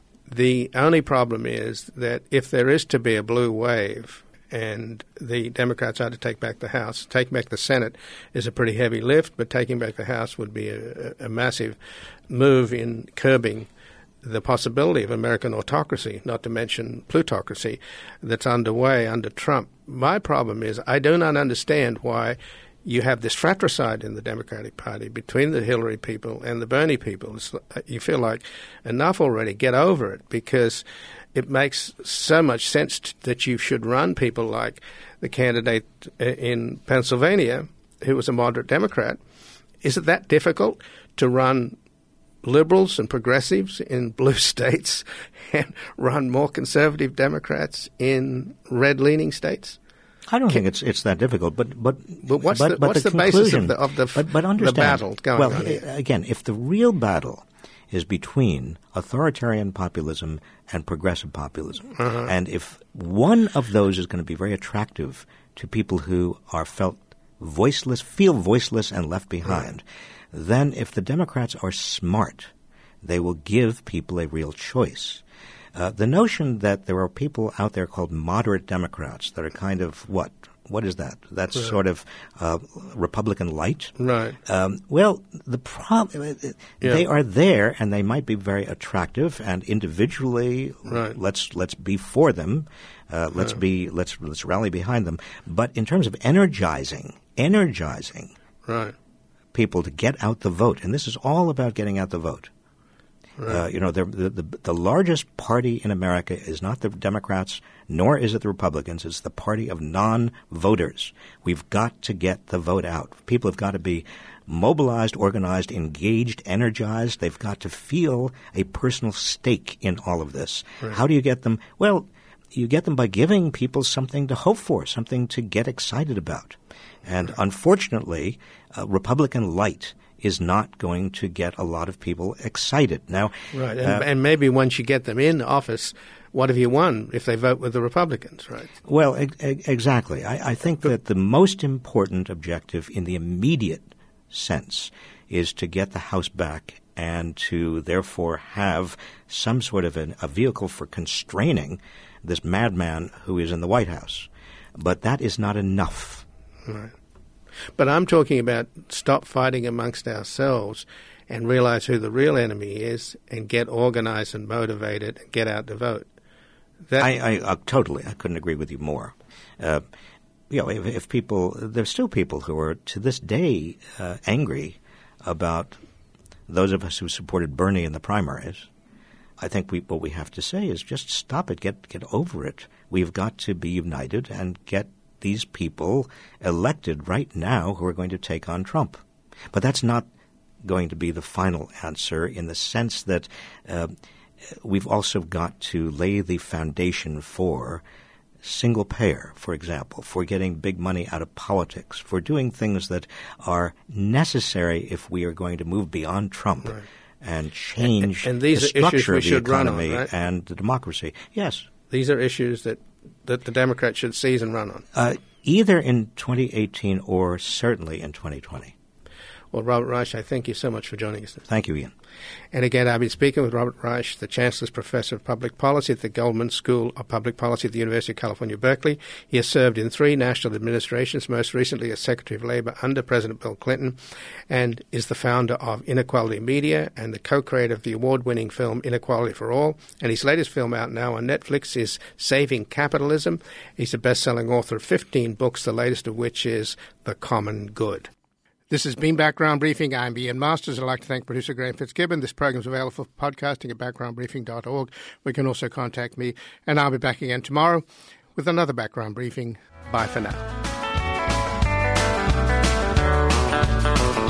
The only problem is that if there is to be a blue wave and the Democrats are to take back the House, taking back the Senate is a pretty heavy lift, but taking back the House would be a, a massive move in curbing the possibility of American autocracy, not to mention plutocracy, that's underway under Trump. My problem is I do not understand why you have this fratricide in the Democratic Party between the Hillary people and the Bernie people. It's, you feel like enough already, get over it, because it makes so much sense t- that you should run people like the candidate in Pennsylvania, who was a moderate Democrat. Is it that difficult to run liberals and progressives in blue states and run more conservative Democrats in red-leaning states? I don't Can, think it's it's that difficult, but but but what's but, the, but what's the, the basis of the of the, but, but understand, the battle going well, on here? Again, if the real battle is between authoritarian populism and progressive populism, uh-huh. and if one of those is going to be very attractive to people who are felt voiceless, feel voiceless and left behind, right. then if the Democrats are smart, they will give people a real choice. Uh, the notion that there are people out there called moderate Democrats that are kind of what? What is that? That's right. sort of uh, Republican light. Right. Um, well, the problem yeah. they are there, and they might be very attractive. And individually, right. let's let's be for them. Uh, let's yeah. be let's let's rally behind them. But in terms of energizing, energizing right. people to get out the vote, and this is all about getting out the vote. Right. Uh, you know, the, the the largest party in America is not the Democrats, nor is it the Republicans. It's the party of non-voters. We've got to get the vote out. People have got to be mobilized, organized, engaged, energized. They've got to feel a personal stake in all of this. Right. How do you get them? Well, you get them by giving people something to hope for, something to get excited about. And right. unfortunately, uh, Republican light is not going to get a lot of people excited. Now, right, and, uh, and maybe once you get them in office, what have you won if they vote with the Republicans, right? Well, e- e- exactly. I, I think that the most important objective in the immediate sense is to get the House back and to therefore have some sort of an, a vehicle for constraining this madman who is in the White House. But that is not enough. Right. But I'm talking about stop fighting amongst ourselves and realize who the real enemy is and get organized and motivated and get out to vote. That I, I uh, totally, I couldn't agree with you more. Uh, you know, if, if people, there's still people who are to this day uh, angry about those of us who supported Bernie in the primaries. I think we, what we have to say is just stop it, get get over it. We've got to be united and get these people elected right now who are going to take on Trump. But that's not going to be the final answer in the sense that uh, we've also got to lay the foundation for single payer, for example, for getting big money out of politics, for doing things that are necessary if we are going to move beyond Trump right. and change and, and these the are structure issues we of the economy run on, right? and the democracy. Yes. These are issues that that the Democrats should seize and run on? Uh, either in twenty eighteen or certainly in twenty twenty. Well, Robert Reich, I thank you so much for joining us. Thank you, Ian. And again, I've been speaking with Robert Reich, the Chancellor's Professor of Public Policy at the Goldman School of Public Policy at the University of California, Berkeley. He has served in three national administrations, most recently as Secretary of Labor under President Bill Clinton, and is the founder of Inequality Media and the co-creator of the award-winning film Inequality for All. And his latest film out now on Netflix is Saving Capitalism. He's a best-selling author of fifteen books, the latest of which is The Common Good. This has been Background Briefing. I'm Ian Masters. I'd like to thank producer Graham Fitzgibbon. This program is available for podcasting at background briefing dot org. We can also contact me, and I'll be back again tomorrow with another Background Briefing. Bye for now.